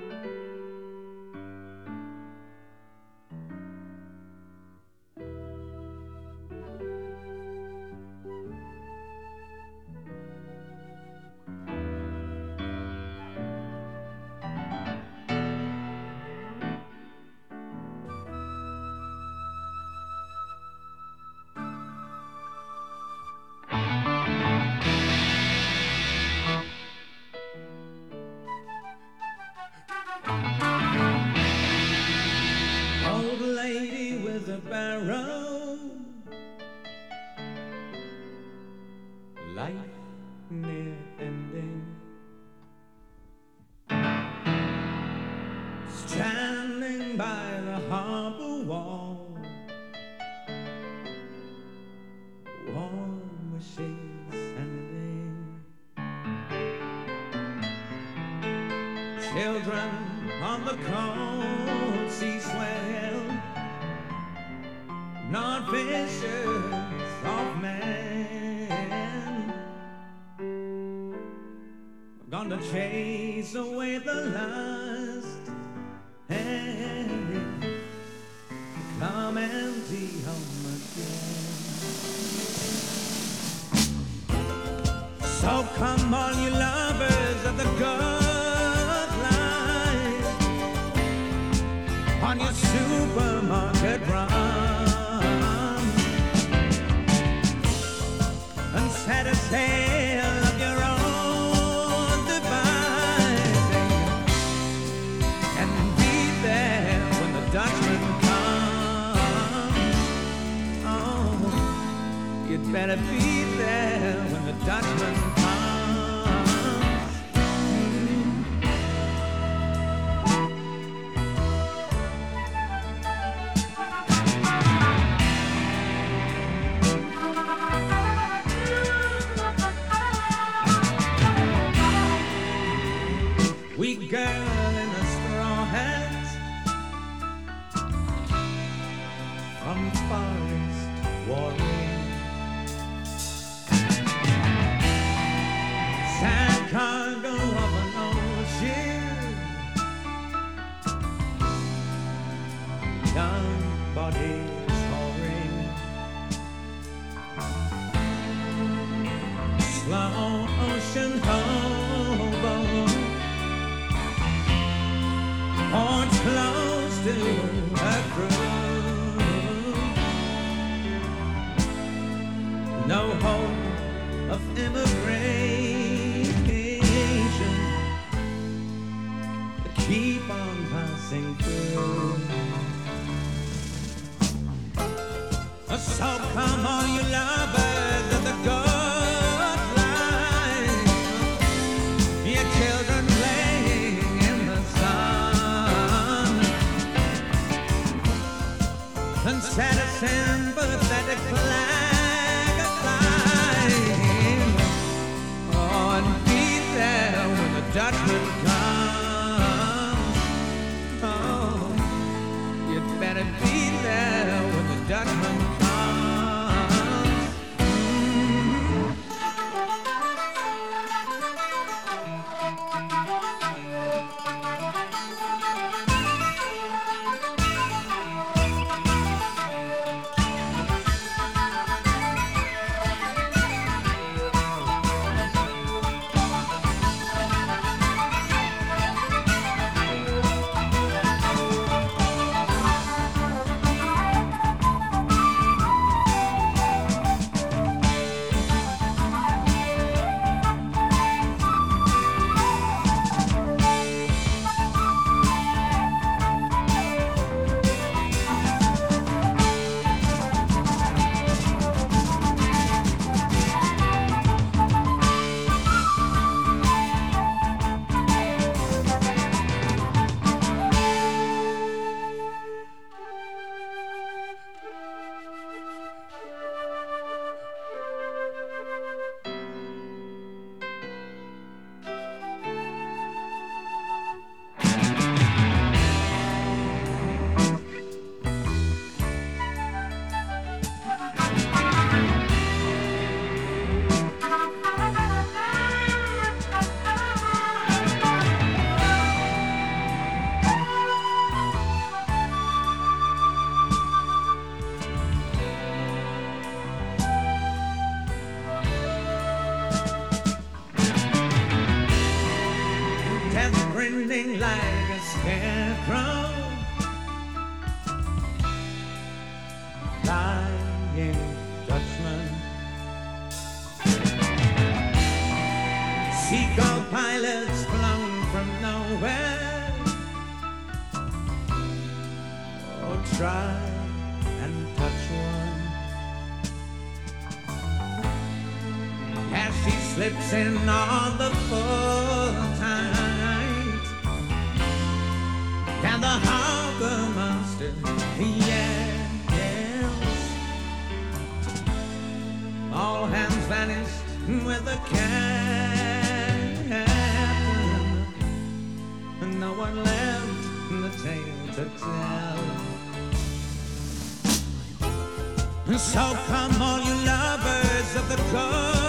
Old lady with a barrow, life near ending, standing by the harbor wall, warm as she's sending. Children on the cold sea swell, not fishers of men, gonna chase away the lust and come empty home again. So come all you lovers of the good life on your supermarket run and set a sail of your own devising and be there when the Dutchman comes. Oh, you'd better be there when the Dutchman comes. Wee girl in a straw hat from forest warring, sad cargo of an ocean, young bodies whoring, slow ocean hobo, horns close to her crew. No hope of immigration, keep on passing through. So come on, you lovers of the good life, your children playing in the sun, and set a sympathetic flag aflying. Oh, and be there when the Dutchman comes. Oh, you'd better be there when the Dutchman comes. Death grinning like a scarecrow, lying Dutchman. Seagull pilots flown from nowhere. Oh, try and touch one as she slips in on the full tide, and the harbor monster yells. All hands vanished with the captain, and no one left the tale to tell. So come all you lovers of the coast,